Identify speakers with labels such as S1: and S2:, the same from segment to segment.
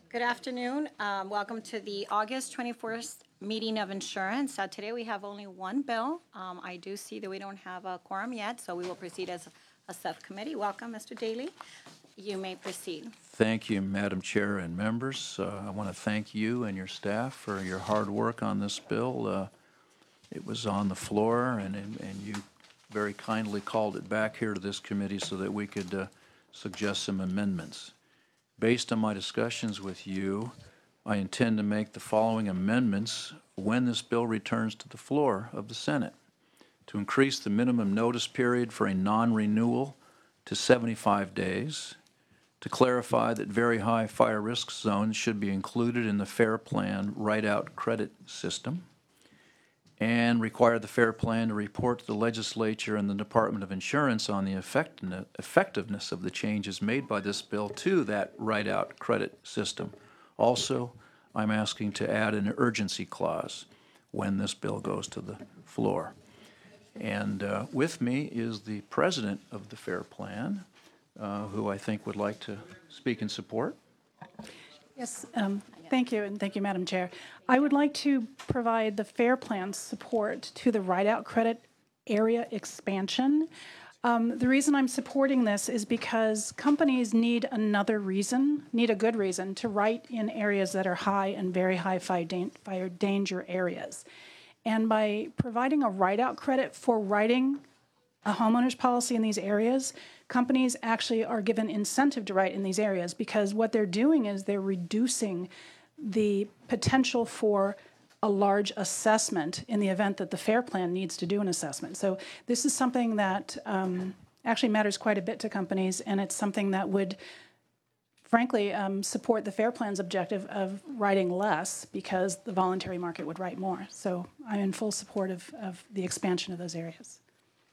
S1: Good afternoon. Welcome to the August 21st meeting of insurance. Today we have only one bill. I do see that we don't have a quorum yet, so we will proceed as a subcommittee. Welcome, Mr. Daly. You may proceed.
S2: Thank you, Madam Chair and members. I want to thank you and your staff for your hard work on this bill. It was on the floor, and you very kindly called it back here to this committee so that we could suggest some amendments. Based on my discussions with you, I intend to make the following amendments when this bill returns to the floor of the Senate: to increase the minimum notice period for a non-renewal to 75 days, to clarify that very high fire risk zones should be included in the FAIR Plan write-out credit system, and require the FAIR Plan to report to the legislature and the Department of Insurance on the effectiveness of the changes made by this bill to that write-out credit system. Also, I'm asking to add an urgency clause when this bill goes to the floor. And with me is the president of the FAIR Plan, who I think would like to speak in support.
S3: Yes, thank you, and thank you, Madam Chair. I would like to provide the FAIR Plan support to the write-out credit area expansion. The reason I'm supporting this is because companies need a good reason to write in areas that are high and very high fire danger areas. And by providing a write-out credit for writing a homeowner's policy in these areas, companies actually are given incentive to write in these areas, because what they're doing is they're reducing the potential for a large assessment in the event that the FAIR Plan needs to do an assessment. So this is something that actually matters quite a bit to companies, and it's something that would, frankly, support the FAIR Plan's objective of writing less, because the voluntary market would write more. So I'm in full support of the expansion of those areas.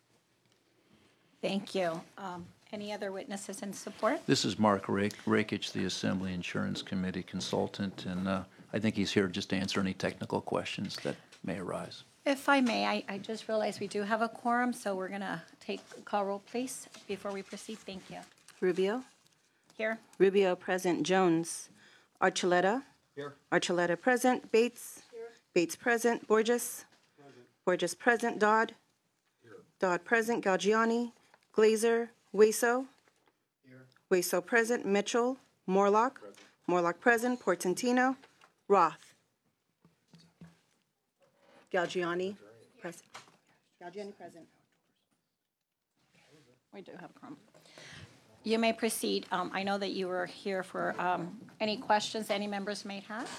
S1: Thank you. Any other witnesses in support?
S2: This is Mark Rakich, the Assembly Insurance Committee consultant, and I think he's here just to answer any technical questions that may arise.
S1: If I may, I just realized we do have a quorum, so we're going to call roll, please, before we proceed. Thank you.
S4: Rubio.
S1: Here.
S4: Rubio present. Jones. Archuleta.
S5: Here.
S4: Archuleta present. Bates.
S5: Here.
S4: Bates present. Borges.
S5: Present.
S4: Borges present. Dodd.
S5: Here.
S4: Dodd present. Galgiani. Glazer. Hueso.
S5: Here.
S4: Hueso present. Mitchell. Morlock.
S5: Present.
S4: Morlock present. Portantino. Roth. Galgiani present. Galgiani present.
S1: We do have a quorum. You may proceed. I know that you were here for any questions any members may have.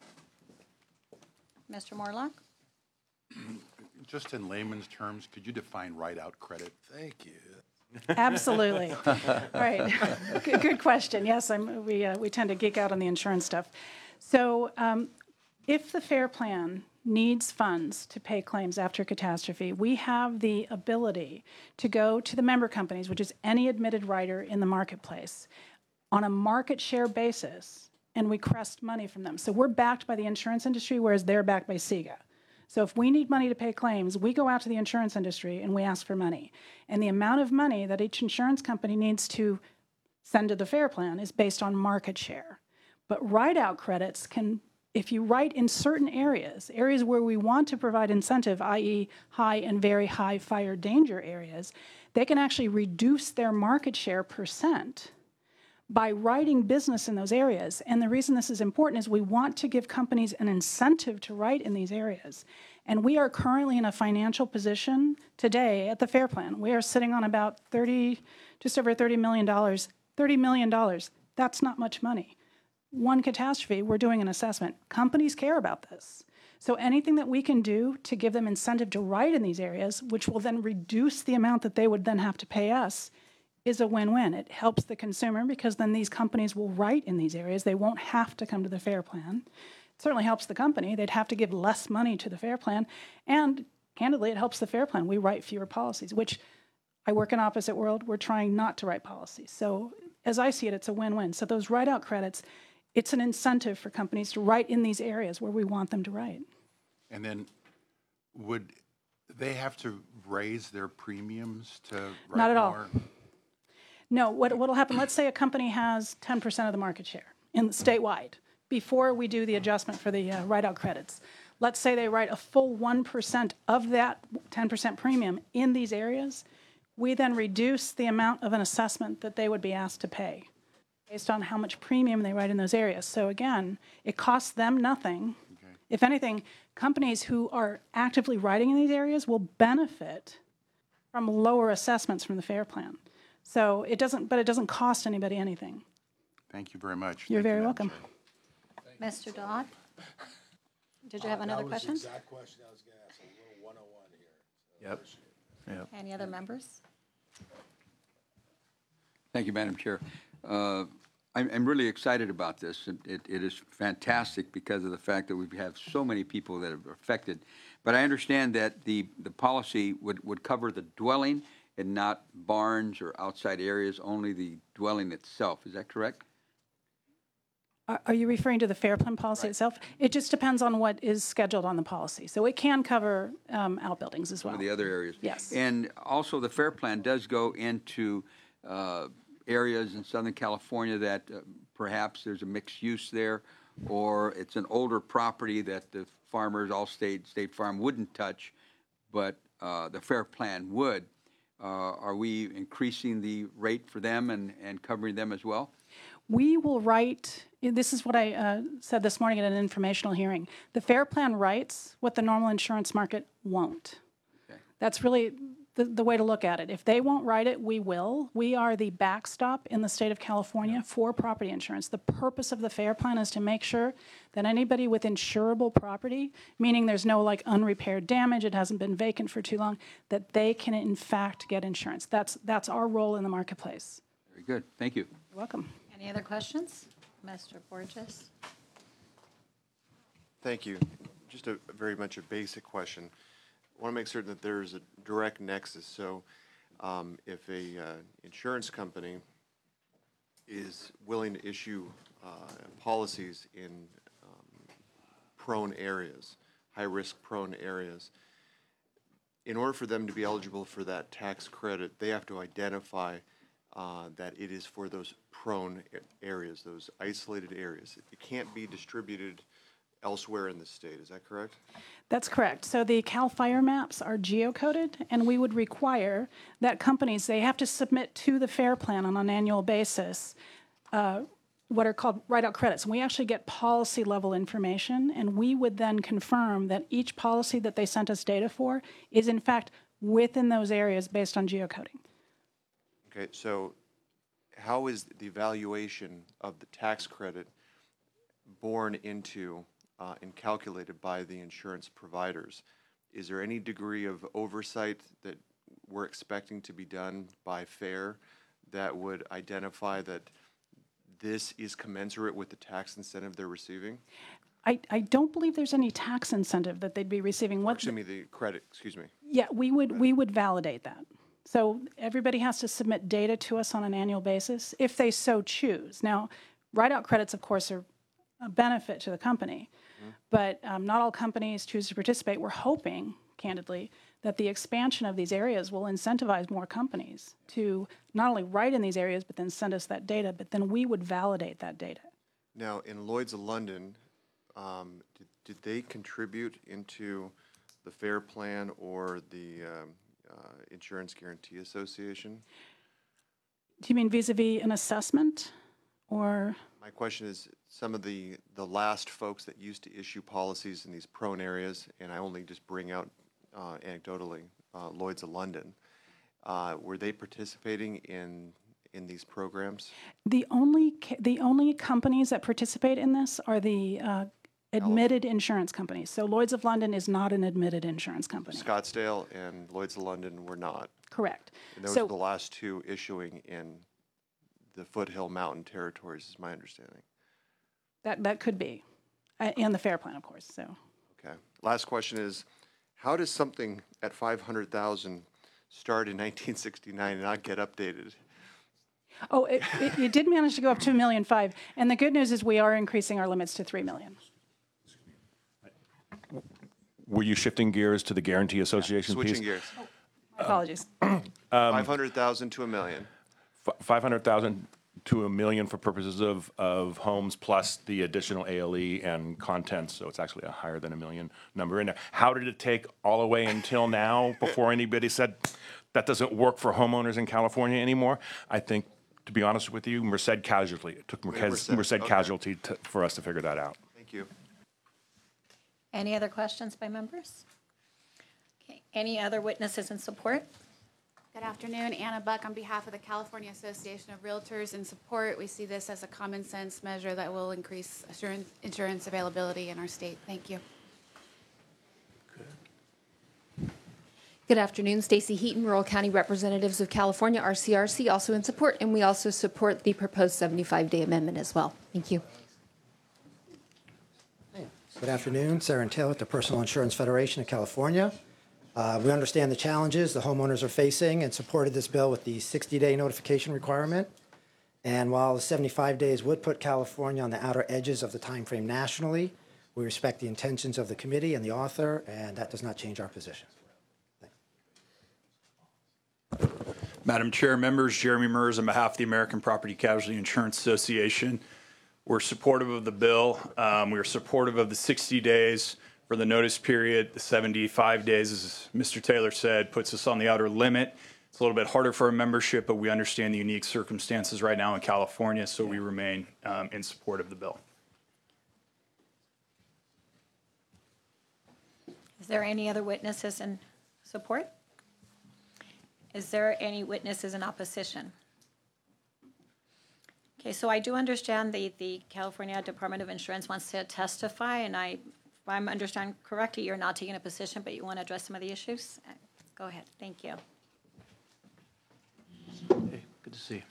S1: Mr. Morlock?
S5: Just in layman's terms, could you define write-out credit? Thank you.
S3: Absolutely. All right. Good question. Yes, we tend to geek out on the insurance stuff. So if the FAIR Plan needs funds to pay claims after catastrophe, we have the ability to go to the member companies, which is any admitted writer in the marketplace, on a market share basis, and request money from them. So we're backed by the insurance industry, whereas they're backed by SIGA. So if we need money to pay claims, we go out to the insurance industry and we ask for money. And the amount of money that each insurance company needs to send to the FAIR Plan is based on market share. But write-out credits can, if you write in certain areas where we want to provide incentive, i.e. high and very high fire danger areas, they can actually reduce their market share percent by writing business in those areas. And the reason this is important is we want to give companies an incentive to write in these areas. And we are currently in a financial position today at the FAIR Plan. We are sitting on about just over $30 million. $30 million, that's not much money. One catastrophe, we're doing an assessment. Companies care about this. So anything that we can do to give them incentive to write in these areas, which will then reduce the amount that they would then have to pay us, is a win-win. It helps the consumer, because then these companies will write in these areas. They won't have to come to the FAIR Plan. It certainly helps the company. They'd have to give less money to the FAIR Plan. And candidly, it helps the FAIR Plan. We write fewer policies, which I work in opposite world. We're trying not to write policies. So as I see it, it's a win-win. So those write-out credits, it's an incentive for companies to write in these areas where we want them to write.
S5: And then would they have to raise their premiums to write
S3: Not at all.
S5: more?
S3: No, what will happen, let's say a company has 10% of the market share statewide. before we do the adjustment for the write-out credits. Let's say they write a full 1% of that 10% premium in these areas. We then reduce the amount of an assessment that they would be asked to pay based on how much premium they write in those areas. So again, it costs them nothing. If anything, companies who are actively writing in these areas will benefit from lower assessments from the FAIR plan. So it doesn't cost anybody anything.
S5: Thank you very much.
S3: You're
S5: Thank you,
S3: very
S5: Madam
S3: welcome.
S5: Chair.
S1: Mr. Dodd? Did you have another question?
S6: That was the exact question I was going to ask, a little 101 here.
S2: Yep.
S1: Any other members?
S7: Thank you, Madam Chair. I'm really excited about this. It is fantastic because of the fact that we have so many people that are affected. But I understand that the policy would cover the dwelling and not barns or outside areas, only the dwelling itself. Is that correct?
S3: Are you referring to the FAIR plan policy itself? It just depends on what is scheduled on the policy. So it can cover outbuildings as well.
S7: Some of the other areas?
S3: Yes.
S7: And also, the FAIR plan does go into areas in Southern California that perhaps there's a mixed use there, or it's an older property that the farmers, State Farm wouldn't touch, but the FAIR plan would. Are we increasing the rate for them and covering them as well?
S3: We will write, this is what I said this morning at an informational hearing. The FAIR plan writes what the normal insurance market won't.
S7: Okay.
S3: That's really the way to look at it. If they won't write it, we will. We are the backstop in the state of California for property insurance. The purpose of the FAIR plan is to make sure that anybody with insurable property, meaning there's no like unrepaired damage, it hasn't been vacant for too long, that they can in fact get insurance. That's our role in the marketplace.
S7: Very good. Thank you.
S3: You're welcome.
S1: Any other questions? Mr. Borges?
S8: Thank you. Just very much a basic question. I want to make certain that there's a direct nexus. So if a insurance company is willing to issue policies in prone areas, high-risk prone areas, in order for them to be eligible for that tax credit, they have to identify that it is for those prone areas, those isolated areas. It can't be distributed elsewhere in the state. Is that correct?
S3: That's correct. So the CAL FIRE maps are geocoded, and we would require that companies, they have to submit to the FAIR plan on an annual basis what are called write-out credits. And we actually get policy-level information, and we would then confirm that each policy that they sent us data for is, in fact, within those areas based on geocoding.
S8: Okay, so how is the evaluation of the tax credit borne into and calculated by the insurance providers? Is there any degree of oversight that we're expecting to be done by FAIR that would identify that this is commensurate with the tax incentive they're receiving?
S3: I don't believe there's any tax incentive that they'd be receiving.
S8: Excuse me, the credit, excuse me.
S3: Yeah, we would validate that. So everybody has to submit data to us on an annual basis if they so choose. Now, write-out credits, of course, are a benefit to the company, but not all companies choose to participate. We're hoping, candidly, that the expansion of these areas will incentivize more companies to not only write in these areas, but then send us that data, but then we would validate that data.
S8: Now, in Lloyd's of London, did they contribute into the FAIR plan or the Insurance Guarantee Association?
S3: Do you mean vis-a-vis an assessment, or?
S8: My question is, some of the last folks that used to issue policies in these prone areas, and I only just bring out anecdotally Lloyd's of London, were they participating in these programs?
S3: The only companies that participate in this are the admitted insurance companies. So Lloyd's of London is not an admitted insurance company.
S8: Scottsdale and Lloyd's of London were not.
S3: Correct.
S8: And those
S3: So-
S8: are the last two issuing in the Foothill Mountain territories, is my understanding.
S3: That could be, and the FAIR plan, of course. So
S8: Okay. Last question is, how does something at 500,000 start in 1969 and not get updated?
S3: oh, it did manage to go up to $1.5 million, and the good news is we are increasing our limits to $3 million.
S6: Were you shifting gears to the Guarantee Association piece?
S8: Switching gears.
S3: Apologies.
S8: 500,000 to $1 million.
S6: 500,000 to $1 million for purposes of homes plus the additional ALE and contents, so it's actually a higher than $1 million number in there. How did it take all the way until now before anybody said that doesn't work for homeowners in California anymore? I think, to be honest with you, Merced Casualty. It took Merced
S8: okay.
S6: Casualty for us to figure that out.
S8: Thank you.
S1: Any other questions by members? Okay, any other witnesses in support?
S9: Good afternoon, Anna Buck on behalf of the California Association of Realtors in support. We see this as a common sense measure that will increase insurance availability in our state. Thank you.
S10: Good afternoon, Stacy Heaton, Rural County Representatives of California, RCRC, also in support, and we also support the proposed 75-day amendment as well. Thank you.
S11: Good afternoon, Sarah Taylor at the Personal Insurance Federation of California. We understand the challenges the homeowners are facing and supported this bill with the 60-day notification requirement. And while the 75 days would put California on the outer edges of the time frame nationally, we respect the intentions of the committee and the author, and that does not change our position.
S12: Madam Chair, members, Jeremy Mers on behalf of the American Property Casualty Insurance Association. We're supportive of the bill. We're supportive of the 60 days for the notice period. The 75 days, as Mr. Taylor said, puts us on the outer limit. It's a little bit harder for a membership, but we understand the unique circumstances right now in California, so we remain in support of the bill.
S1: Is there any other witnesses in support? Is there any witnesses in opposition? Okay, so I do understand the California Department of Insurance wants to testify, and if I'm understanding correctly, you're not taking a position, but you want to address some of the issues? Go ahead. Thank you.
S2: Hey, good to see you.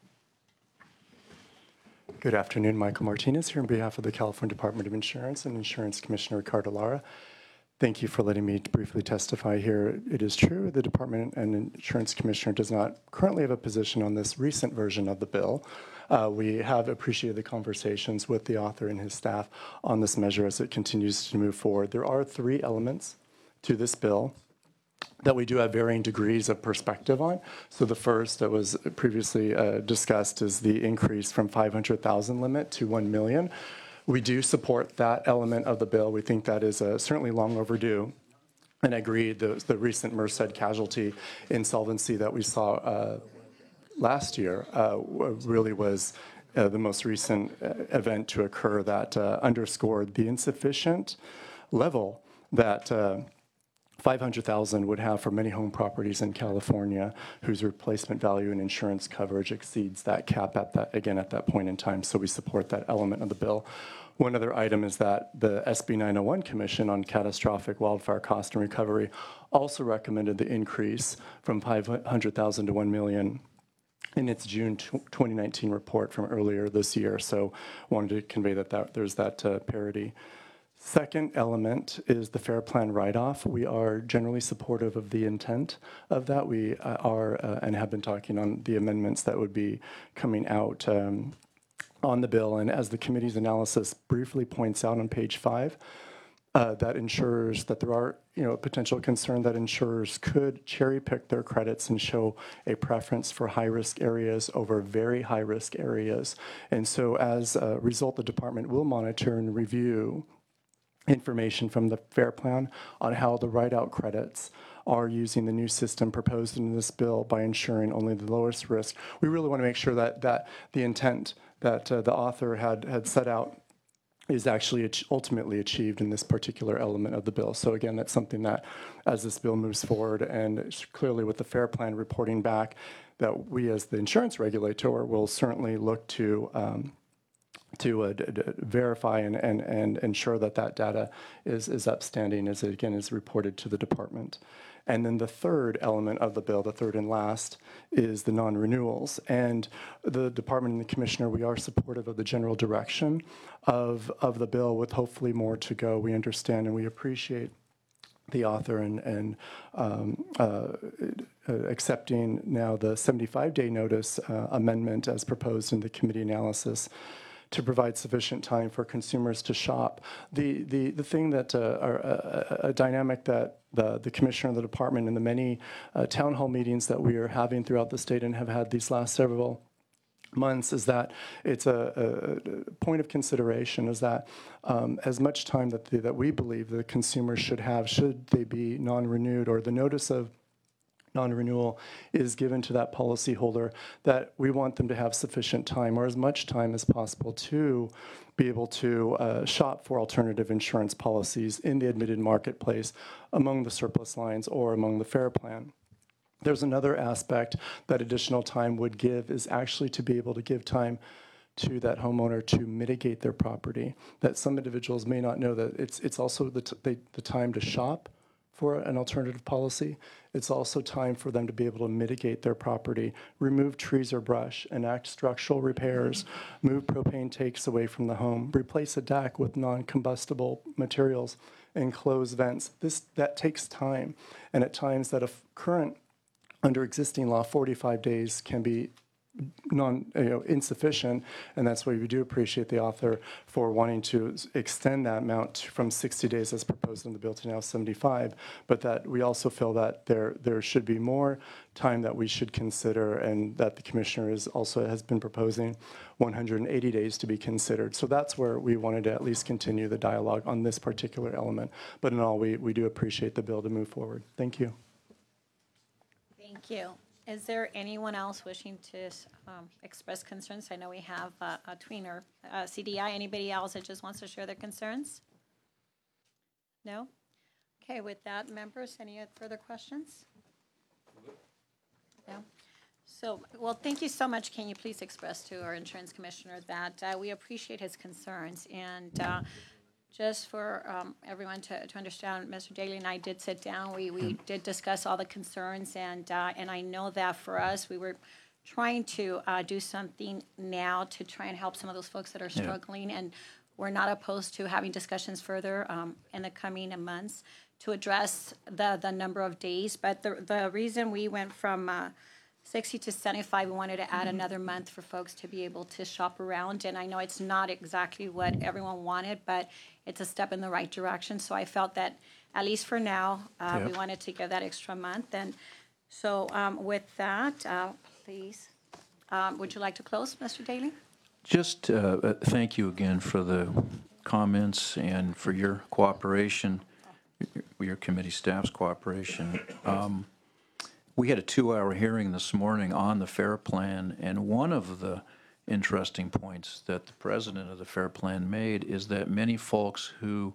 S13: Good afternoon, Michael Martinez here on behalf of the California Department of Insurance and Insurance Commissioner Ricardo Lara. Thank you for letting me briefly testify here. It is true the Department and Insurance Commissioner does not currently have a position on this recent version of the bill. We have appreciated the conversations with the author and his staff on this measure as it continues to move forward. There are 3 elements to this bill that we do have varying degrees of perspective on. So the first that was previously discussed is the increase from 500,000 limit to 1 million. We do support that element of the bill. We think that is certainly long overdue. And I agree, the recent Merced Casualty insolvency that we saw last year really was the most recent event to occur that underscored the insufficient level that 500,000 would have for many home properties in California whose replacement value and insurance coverage exceeds that cap at that point in time. So we support that element of the bill. One other item is that the SB 901 Commission on Catastrophic Wildfire Cost and Recovery also recommended the increase from 500,000 to 1 million in its June 2019 report from earlier this year. So wanted to convey that there's that parity. Second element is the FAIR Plan write-off. We are generally supportive of the intent of that. We are and have been talking on the amendments that would be coming out on the bill. And as the committee's analysis briefly points out on page 5, that ensures that there are, a potential concern that insurers could cherry pick their credits and show a preference for high-risk areas over very high-risk areas. And so as a result, the department will monitor and review information from the FAIR Plan on how the write-out credits are using the new system proposed in this bill by ensuring only the lowest risk. We really want to make sure that the intent that the author had set out is actually ultimately achieved in this particular element of the bill. So again, that's something that as this bill moves forward and clearly with the FAIR Plan reporting back, that we as the insurance regulator will certainly look to verify and ensure that data is upstanding as it again is reported to the department. And then the third element of the bill, the third and last, is the non-renewals. And the department and the commissioner, we are supportive of the general direction of the bill with hopefully more to go. We understand and we appreciate the author and accepting now the 75-day notice amendment as proposed in the committee analysis to provide sufficient time for consumers to shop. The thing that, a dynamic that the commissioner and the department and the many town hall meetings that we are having throughout the state and have had these last several months is that it's a point of consideration is that as much time that we believe the consumer should have, should they be non-renewed, or the notice of non-renewal is given to that policyholder, that we want them to have sufficient time, or as much time as possible, to be able to shop for alternative insurance policies in the admitted marketplace among the surplus lines or among the FAIR Plan. There's another aspect that additional time would give, is actually to be able to give time to that homeowner to mitigate their property. That some individuals may not know that it's also the time to shop for an alternative policy. It's also time for them to be able to mitigate their property, remove trees or brush, enact structural repairs, move propane tanks away from the home, replace a deck with non-combustible materials, and close vents. That takes time, and at times that under existing law, 45 days can be insufficient, and that's why we do appreciate the author for wanting to extend that amount from 60 days as proposed in the bill to now 75, but that we also feel that there should be more time that we should consider, and that the commissioner has been proposing 180 days to be considered. So that's where we wanted to at least continue the dialogue on this particular element. But in all, we do appreciate the bill to move forward. Thank you.
S1: Thank you. Is there anyone else wishing to express concerns? I know we have a tweener, CDI. Anybody else that just wants to share their concerns? No? Okay, with that, members, any further questions? No? So, well, thank you so much. Can you please express to our insurance commissioner that we appreciate his concerns, and just for everyone to understand, Mr. Daly and I did sit down. We did discuss all the concerns, and I know that for us, we were trying to do something now to try and help some of those folks that are struggling, and we're not opposed to having discussions further in the coming months to address the number of days. But the reason we went from 60 to 75, we wanted to add another month for folks to be able to shop around. And I know it's not exactly what everyone wanted, but it's a step in the right direction. So I felt that, at least for now, we wanted to give that extra month. And so with that, please, would you like to close, Mr. Daly?
S2: Just thank you again for the comments and for your cooperation, your committee staff's cooperation. We had a 2-hour hearing this morning on the FAIR Plan, and one of the interesting points that the president of the FAIR Plan made is that many folks who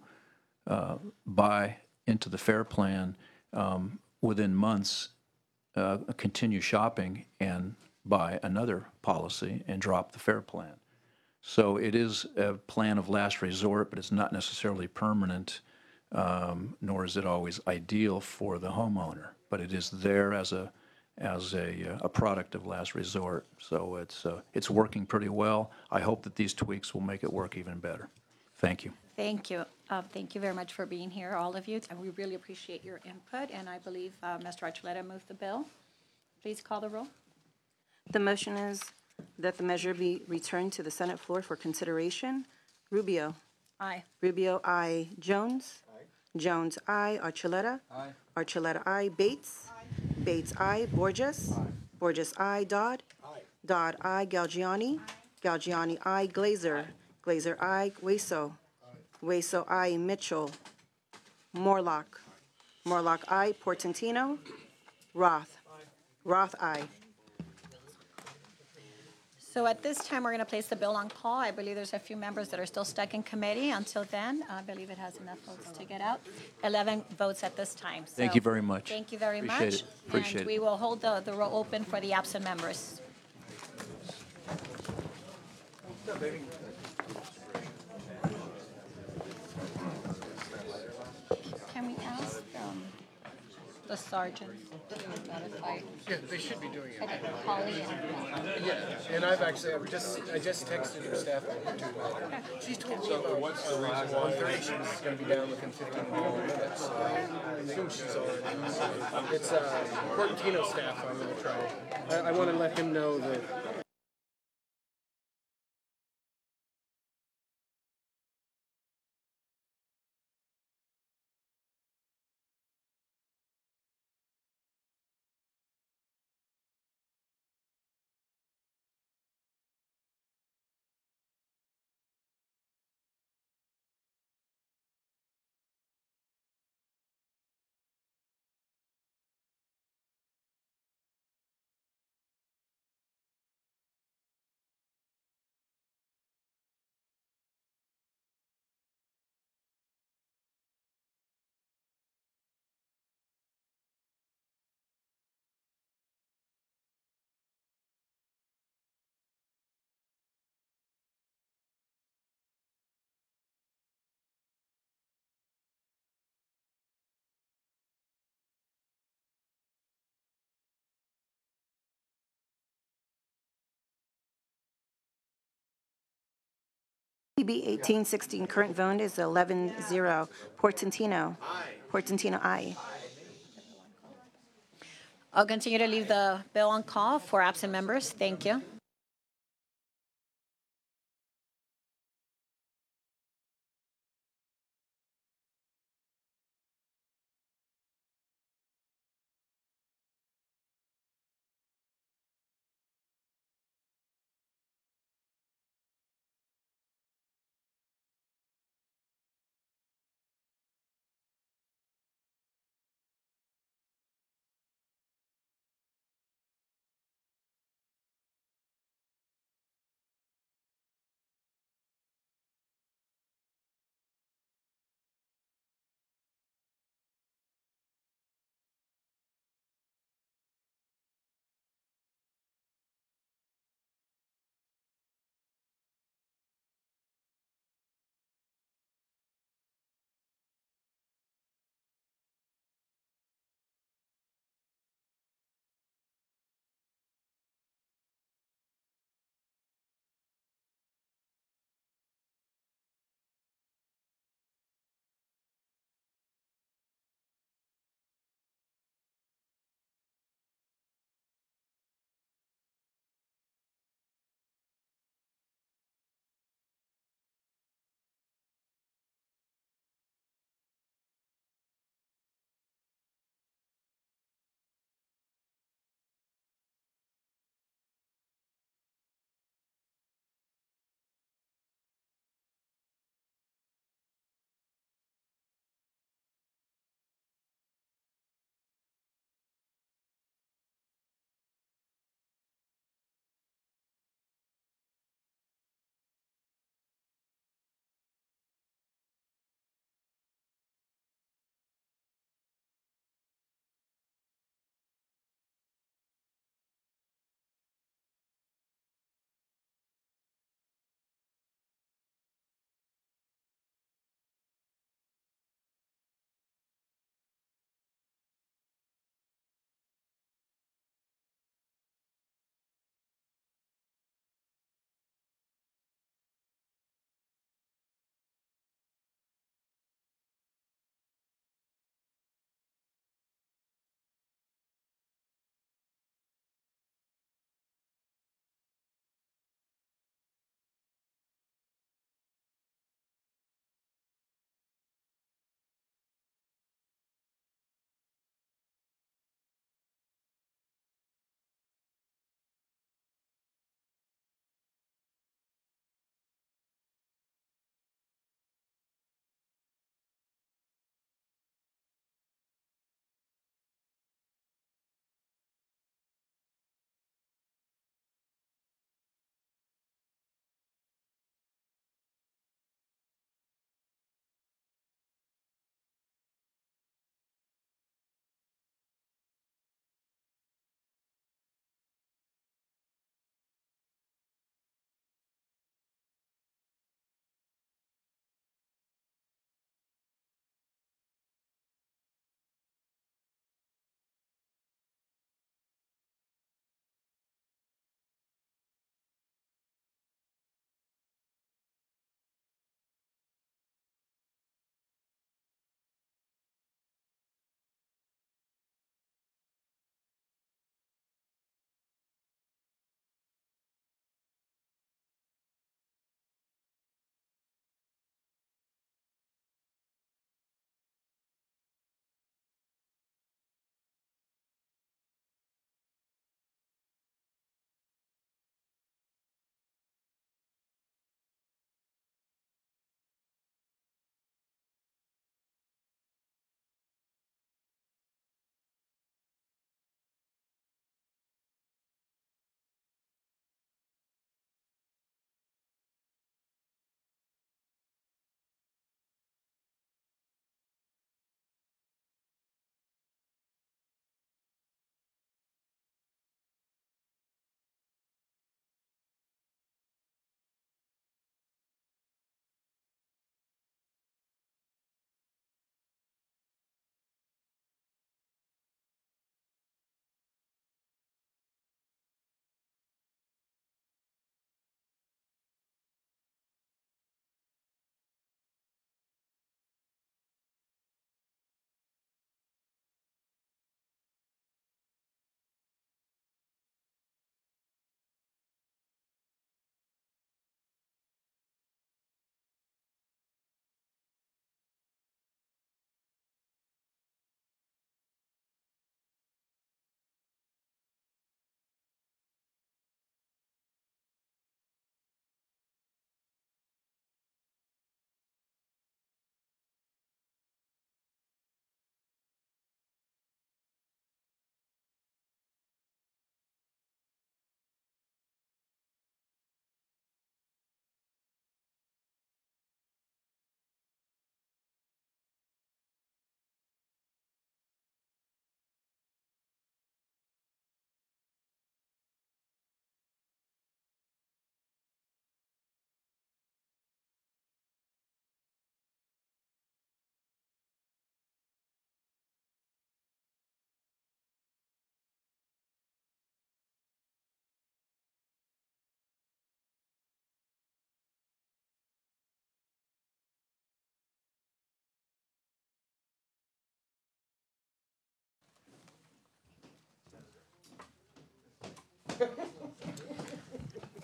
S2: buy into the FAIR Plan within months continue shopping and buy another policy and drop the FAIR Plan. So it is a plan of last resort, but it's not necessarily permanent, nor is it always ideal for the homeowner. But it is there as a product of last resort. So it's working pretty well. I hope that these tweaks will make it work even better. Thank you.
S1: Thank you. Thank you very much for being here, all of you. And we really appreciate your input. And I believe Mr. Archuleta moved the bill. Please call the roll.
S4: The motion is that the measure be returned to the Senate floor for consideration. Rubio.
S1: Aye.
S4: Rubio, aye. Jones. Jones, aye. Archuleta.
S7: Aye.
S4: Archuleta, aye. Bates. Bates, aye. Borges. Borges, aye. Dodd. Dodd, aye. Galgiani. Galgiani, aye. Glazer. Glazer, aye. Hueso. Hueso, aye. Mitchell. Morlock. Morlock, aye. Portantino. Roth. Roth, aye.
S1: So at this time, we're going to place the bill on call. I believe there's a few members that are still stuck in committee. Until then, I believe it has enough votes to get out. 11 votes at this time. So
S2: Thank you very much.
S1: Thank you very
S2: Appreciate
S1: much.
S2: it. Appreciate
S1: And
S2: it.
S1: we will hold the roll open for the absent members. Can we ask the sergeants to notify?
S14: Yeah, they should be doing it.
S1: I think Holly and
S14: Yeah, and I just texted your staff member too. She's told me about what's the reason 1:30. She's going to be down within 15 minutes. I assume she's already. It's Portantino staff. I'm going to try. I want to let him know that
S4: PB 1816, current vote is 11-0. Portantino. Portantino, aye.
S1: I'll continue to leave the bill on call for absent members. Thank you.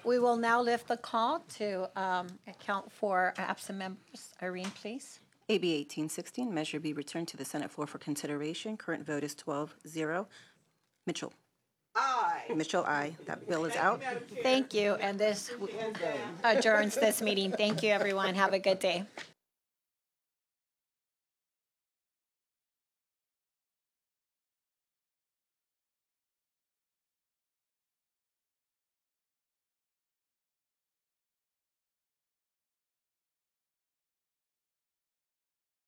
S1: We will now lift the call to account for absent members. Irene, please.
S4: AB 1816, measure be returned to the Senate floor for consideration. Current vote is 12-0. Mitchell. Aye. Mitchell, aye. That bill is out.
S1: Thank you, and this adjourns this meeting. Thank you, everyone. Have a good day.